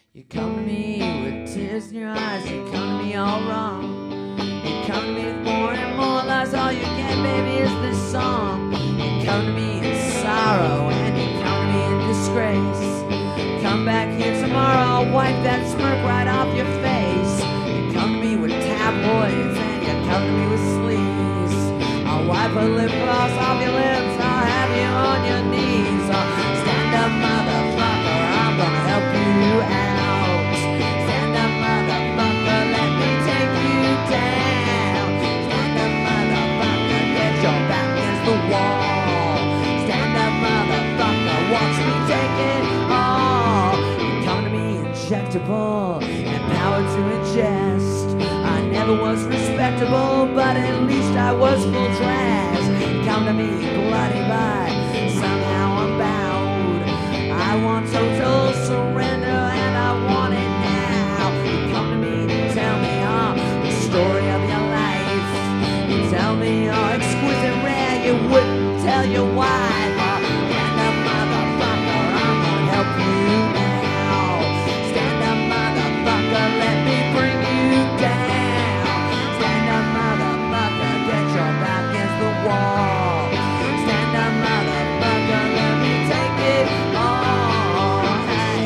You come to me with tears in your eyes, you come to me all wrong. You come to me with more and more lies, all you get, baby, is this song. You come to me in sorrow and you come to me in disgrace. Come back here tomorrow, I'll wipe that smirk right off your face. You come to me with tabloids and you come to me with sleaze. I'll wipe a lip gloss off your lips, I'll have you on your knees. Stand up, motherfucker, I'm gonna help you out. Stand up, motherfucker, let me take you down. Stand up, motherfucker, get your back against the wall. Stand up, motherfucker, watch me take it all. You come to me injectable and power to ingest. I never was respectable, but at least I was full dress. You come to me bloody by, somehow I'm bound. I want total surrender and I want it now. You come to me to tell me the story of your life. You tell me you're exquisite rare, you wouldn't tell your wife. Stand up, motherfucker, I'm gonna help you now. Stand up, motherfucker, let me bring you down. Stand up, motherfucker, get your back against the wall. Stand up, motherfucker, let me take it all. Hey,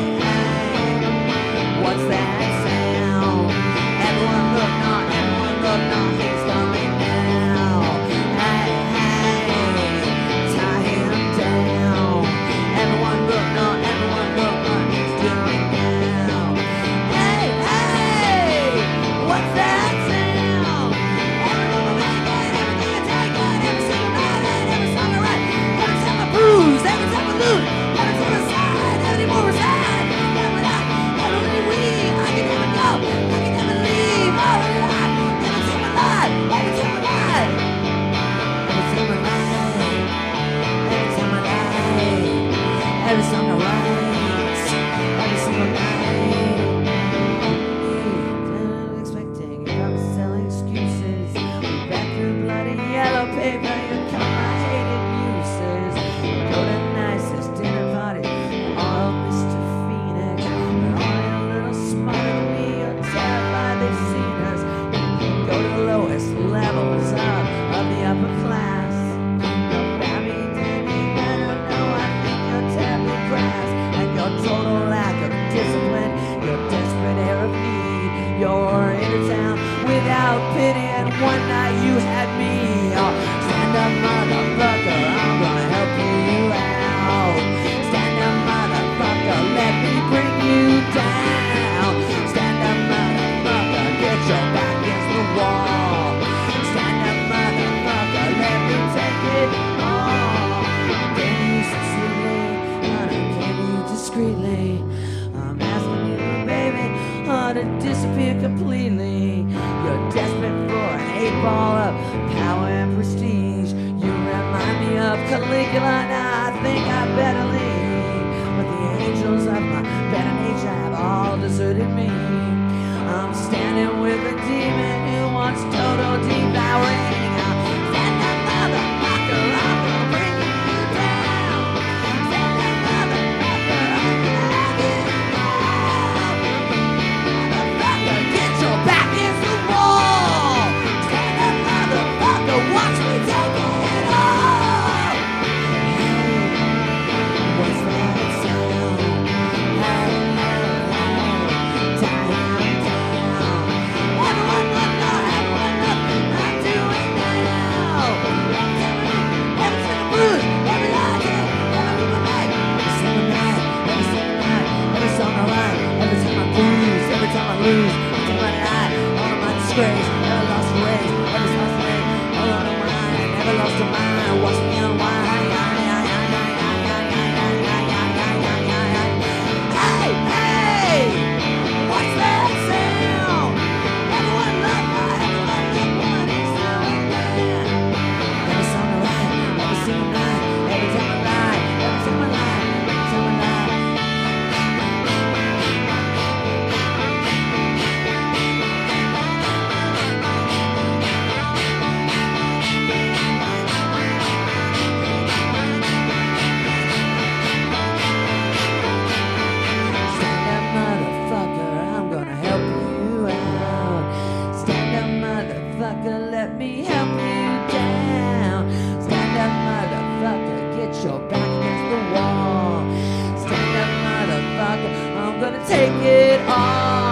hey, what's that sound? Everyone look, he's coming now. Hey, hey, tie him down. Everyone look, he's doing now. Hey, hey, what's that sound? Everyone make it, everything I take it, every single night, every song I write, every time I bruise, every time I lose, every time I side, every more reside, every night, every week, I can never go, I can never leave, all the life, every time I lie, every time I lie, every time I lie, every time I lie, every song I write, every single night. Expecting if I'm selling excuses, we back through bloody yellow paper, you come my hated muses. Go to nicest dinner party, all Mr. Phoenix. They're all a little smarter than me, you're terrified they've seen us. Go to the lowest levels of the upper class. Your family didn't better know, I think you're terribly crass. And your total lack of discipline, your desperate air of need. You're into town without pity, and one night you had me. Stand up, motherfucker, I'm gonna help you out. Stand up, motherfucker, let me bring you down. Stand up, motherfucker, get your back against the wall. Stand up, motherfucker, let me take it all. Gave you sincerely, and I gave you discreetly. I'm asking you, baby, to disappear completely. You're desperate for an 8-ball of power and prestige. You remind me of Caligula, now I think I better leave. But the angels of my better nature have all deserted me. I'm standing with a demon who wants total devouring. Stand up, motherfucker, I'm gonna bring you down. Stand up, motherfucker, I'm gonna have it all. Motherfucker, get your back against the wall. Stand up, motherfucker, watch me take it all. What's that sound? Hey, hey, hey, tie him down. Everyone look, I'm doing now. Every single bruise, every lie, every move I make, every single night, every song I write, every time I bruise, every time I lose, every time I die, all of my disgrace, never lost a race, every lost a race, all out of mine, never lost a mind, watch me unwind. Hey, hey, what's that sound? Everyone look, everyone is doing that. Every song I write, every single night, every time I lie, every time I lie, every time I lie. take it all.